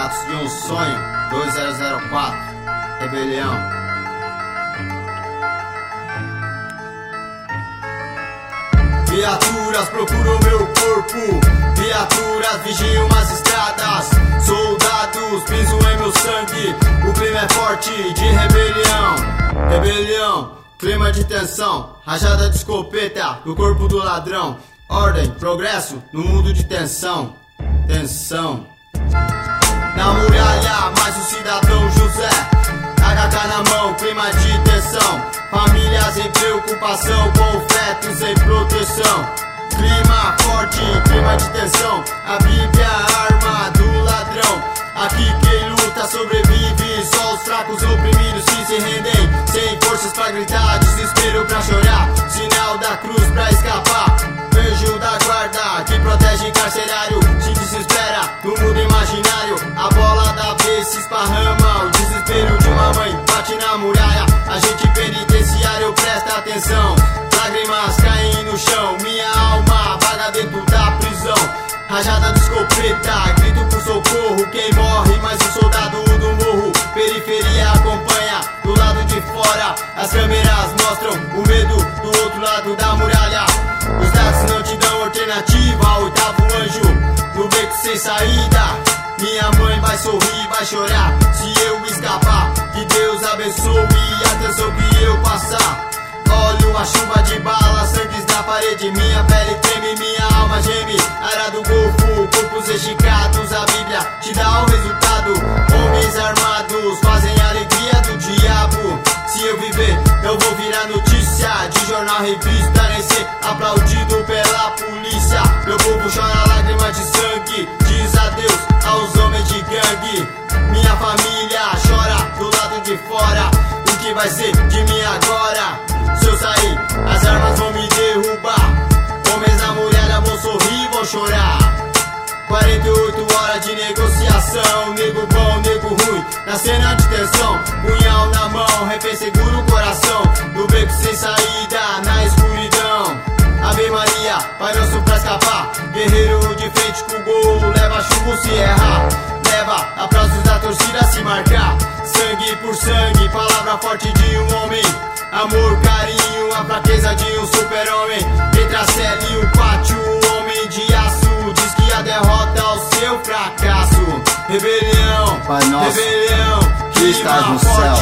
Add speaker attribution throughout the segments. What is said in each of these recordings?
Speaker 1: Retratos de um Sonho, 2004, Rebelião. Viaturas procuram meu corpo, viaturas vigiam as estradas, soldados pisam em meu sangue, o clima é forte de rebelião. Rebelião, clima de tensão, rajada de escopeta no corpo do ladrão. Ordem, progresso no mundo de tensão. Tensão. Na muralha, mais o cidadão José, HK na mão, clima de tensão. Famílias em preocupação, confetos em proteção. Clima forte, clima de tensão. A Bíblia, a arma do ladrão. Aqui quem luta sobrevive, só os fracos oprimidos que se rendem. Sem forças pra gritar, desespero pra chorar, sinal da cruz pra escapar. Anjo da guarda que protege carcerário, se desespera no mundo imaginário. A bola da vez se esparrama, o desespero de uma mãe bate na muralha. Agente penitenciário, presta atenção, lágrimas caem no chão. Minha alma vaga dentro da prisão. Rajada de escopeta, grito por socorro. Quem morre, mas o soldado do morro. Periferia acompanha, do lado de fora as câmeras mostram o medo do outro lado da muralha. Os dados não te dão alternativa, oitavo anjo no beco sem saída. Minha mãe vai sorrir, vai chorar se eu escapar. Que Deus abençoe a tensão que eu passar. Olho a chuva de bala, sangues na parede. Minha pele treme, minha alma geme. Área do golfo, corpos esticados. A Bíblia te dá o resultado. Homens armados fazem a alegria do diabo. Se eu viver, eu vou virar notícia de jornal, revista, nem ser aplaudido pela polícia. Meu povo chora lágrimas de sangue, diz adeus aos homens de gangue. Minha família chora do lado de fora. O que vai ser de mim agora? Se eu sair, as armas vão me derrubar. Homens na muralha vão sorrir, vão chorar. 48 horas de negociação. Nego bom, nego ruim, na cena de tensão. Punhal na mão, refém segura o coração. No beco sem saída, na escuridão. Ave Maria, Pai Nosso pra escapar. Guerreiro de frente com o gol, leva chuva se errar. Leva aplausos da torcida se marcar. Sangue por sangue, palavra forte de um homem. Amor, carinho, a fraqueza de um super-homem. Entre a cela e o pátio, o homem de aço diz que a derrota é o seu fracasso. Rebelião,
Speaker 2: Pai nosso,
Speaker 1: rebelião,
Speaker 2: que estás no céu,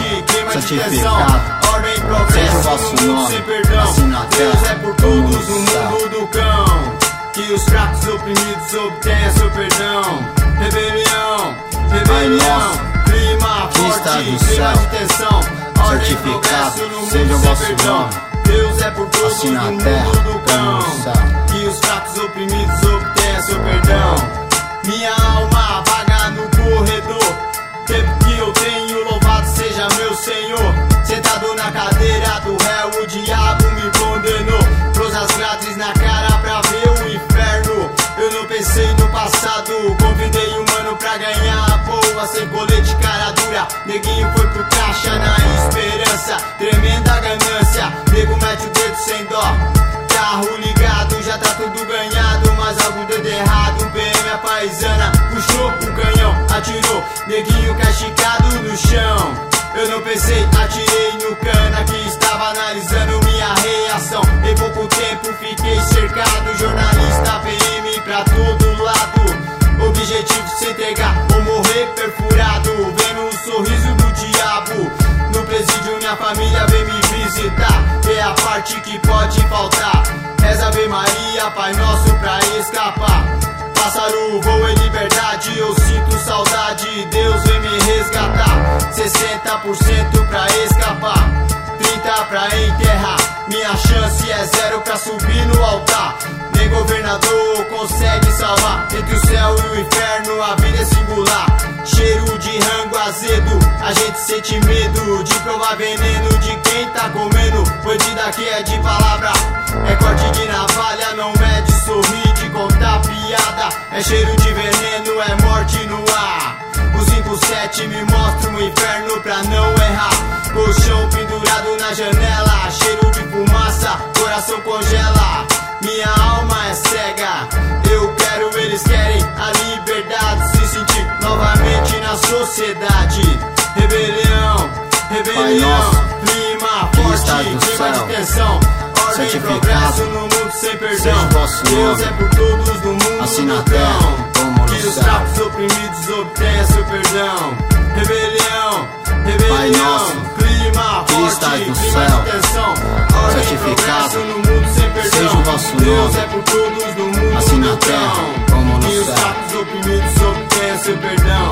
Speaker 2: santificado
Speaker 1: ordem, progresso,
Speaker 2: seja o vosso
Speaker 1: no mundo
Speaker 2: nome,
Speaker 1: sem perdão.
Speaker 2: assim na terra
Speaker 1: Deus é por
Speaker 2: como
Speaker 1: todos
Speaker 2: no
Speaker 1: no
Speaker 2: céu.
Speaker 1: mundo do cão. Que os fracos oprimidos obtenham seu perdão. Rebelião, rebelião, clima
Speaker 2: que
Speaker 1: forte,
Speaker 2: estás no
Speaker 1: clima
Speaker 2: céu,
Speaker 1: de tensão. Ordem,
Speaker 2: santificado
Speaker 1: progresso no mundo
Speaker 2: seja o
Speaker 1: sem
Speaker 2: vosso
Speaker 1: perdão.
Speaker 2: nome,
Speaker 1: Deus é por todos
Speaker 2: assim na
Speaker 1: no
Speaker 2: terra
Speaker 1: mundo do
Speaker 2: como no
Speaker 1: cão.
Speaker 2: céu.
Speaker 1: Que os fracos oprimidos obtenham seu perdão. Minha alma vaga no corredor. Tempo que eu tenho, louvado seja meu Senhor. Sentado na cadeira do réu, o diabo me condenou. Trouxe as grades na cara pra ver o inferno. Eu não pensei no passado, convidei um mano pra ganhar a boa. Sem colete, cara dura, neguinho foi pro caixa na esperança. Tremenda ganância, nego mete o dedo sem dó. Carro ligado, já tá tudo ganhado, mas algo deu de errado. Um PM a paisana puxou o canhão, atirou, neguinho cai esticado no chão. Eu não pensei, atirei no cana que estava analisando minha reação. Em pouco tempo fiquei cercado, jornalista PM pra todo lado. Objetivo se entregar ou morrer perfurado. Vendo o sorriso do diabo no presídio, minha família vem me visitar. É a parte que pode faltar. Reza Ave Maria, Pai Nosso pra escapar. Pássaro voa em liberdade, eu sinto saudade. Deus vem me resgatar. 60% pra escapar, 30% pra enterrar. Minha chance é 0 pra subir no altar. Nem governador consegue salvar. Entre o céu e o inferno a vida é singular. Cheiro de rango azedo, a gente sente medo de provar veneno de quem tá comendo. Bandido aqui é de palavra, é corte de navalha, não é de sorrir, de contar piada. É cheiro de veneno, é morte no ar. O 57 me mostra um inferno pra não errar. Colchão pendurado na janela, cheiro de fumaça, coração congela. Minha alma é cega, eu quero, eles querem a liberdade. Se sentir novamente sociedade. Rebelião, rebelião, clima forte, clima de tensão. Ordem e progresso no mundo sem perdão. Deus é por todos no mundo
Speaker 2: assim
Speaker 1: do
Speaker 2: na terra, como
Speaker 1: que
Speaker 2: no
Speaker 1: os
Speaker 2: céu.
Speaker 1: fracos oprimidos obtenham seu perdão. Rebelião, rebelião, clima forte, clima de tensão. Ordem e progresso no mundo sem perdão.
Speaker 2: Seja o vosso nome,
Speaker 1: Deus é por todos no mundo
Speaker 2: assim na
Speaker 1: do
Speaker 2: terra, como no
Speaker 1: que os
Speaker 2: céu.
Speaker 1: fracos oprimidos obtenham seu perdão.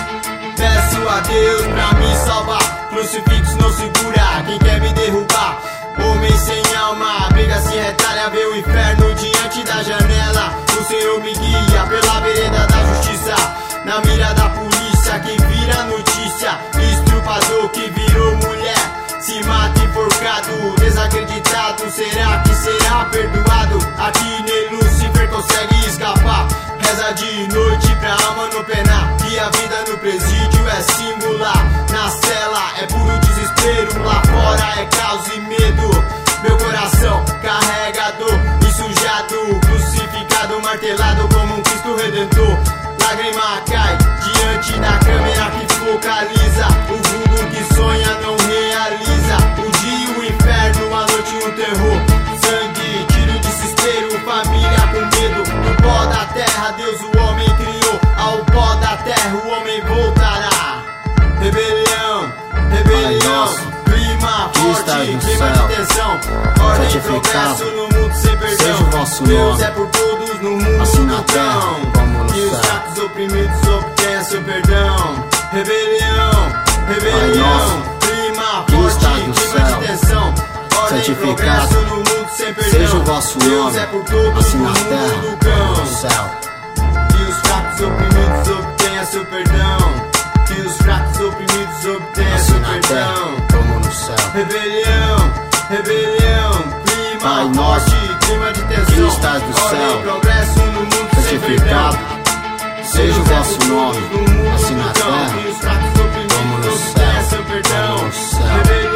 Speaker 1: Peço a Deus pra me salvar. Crucifixo não segura quem quer me derrubar. Homem sem alma, briga se retalha, vê o inferno diante da janela. O Senhor me guia pela vereda da justiça, na mira da polícia que vira notícia. Estrupador que virou mulher, se mata enforcado, desacreditado. Será que será perdoado? Aqui nem Lúcifer consegue escapar. Reza de noite pra alma não penar, que a vida no presídio é singular. Na cela é puro desespero, lá fora é caos e medo. Meu coração carrega dor, ensujado, crucificado, martelado como um Cristo Redentor. Lágrima cai diante da câmera que focaliza. O mundo que sonha não realiza. O dia e o inferno, a noite e o terror. Sangue, tiro e desespero, família com medo. Do pó da terra Deus o homem criou, ao pó da terra o homem voltará. Rebelião, rebelião, clima forte, clima de tensão. Ordem e progresso no mundo sem perdão. Deus é por todos no mundo
Speaker 2: assim na terra, como no
Speaker 1: que os
Speaker 2: céu.
Speaker 1: fracos oprimidos obtenham seu perdão. Rebelião, rebelião, clima forte, clima de tensão. Ordem e progresso no mundo sem perdão.
Speaker 2: Seja o vosso
Speaker 1: Deus
Speaker 2: nome,
Speaker 1: é por todos
Speaker 2: assim
Speaker 1: no
Speaker 2: na terra,
Speaker 1: mundo
Speaker 2: como no
Speaker 1: do
Speaker 2: céu.
Speaker 1: cão. Que os fracos oprimidos obtenham seu perdão. Que os fracos oprimidos obtenham
Speaker 2: assim
Speaker 1: seu
Speaker 2: na
Speaker 1: perdão.
Speaker 2: terra, como no céu.
Speaker 1: Rebelião, rebelião, clima
Speaker 2: Pai
Speaker 1: forte,
Speaker 2: nosso,
Speaker 1: clima de
Speaker 2: que
Speaker 1: tensão.
Speaker 2: estás no
Speaker 1: Ordem
Speaker 2: céu,
Speaker 1: e progresso no mundo sem
Speaker 2: santificado
Speaker 1: perdão.
Speaker 2: seja o vosso nome,
Speaker 1: no mundo
Speaker 2: assim na
Speaker 1: do cão.
Speaker 2: terra,
Speaker 1: Que os fracos
Speaker 2: como no
Speaker 1: oprimidos
Speaker 2: céu,
Speaker 1: obtenham seu perdão.
Speaker 2: como no céu.
Speaker 1: Rebelião,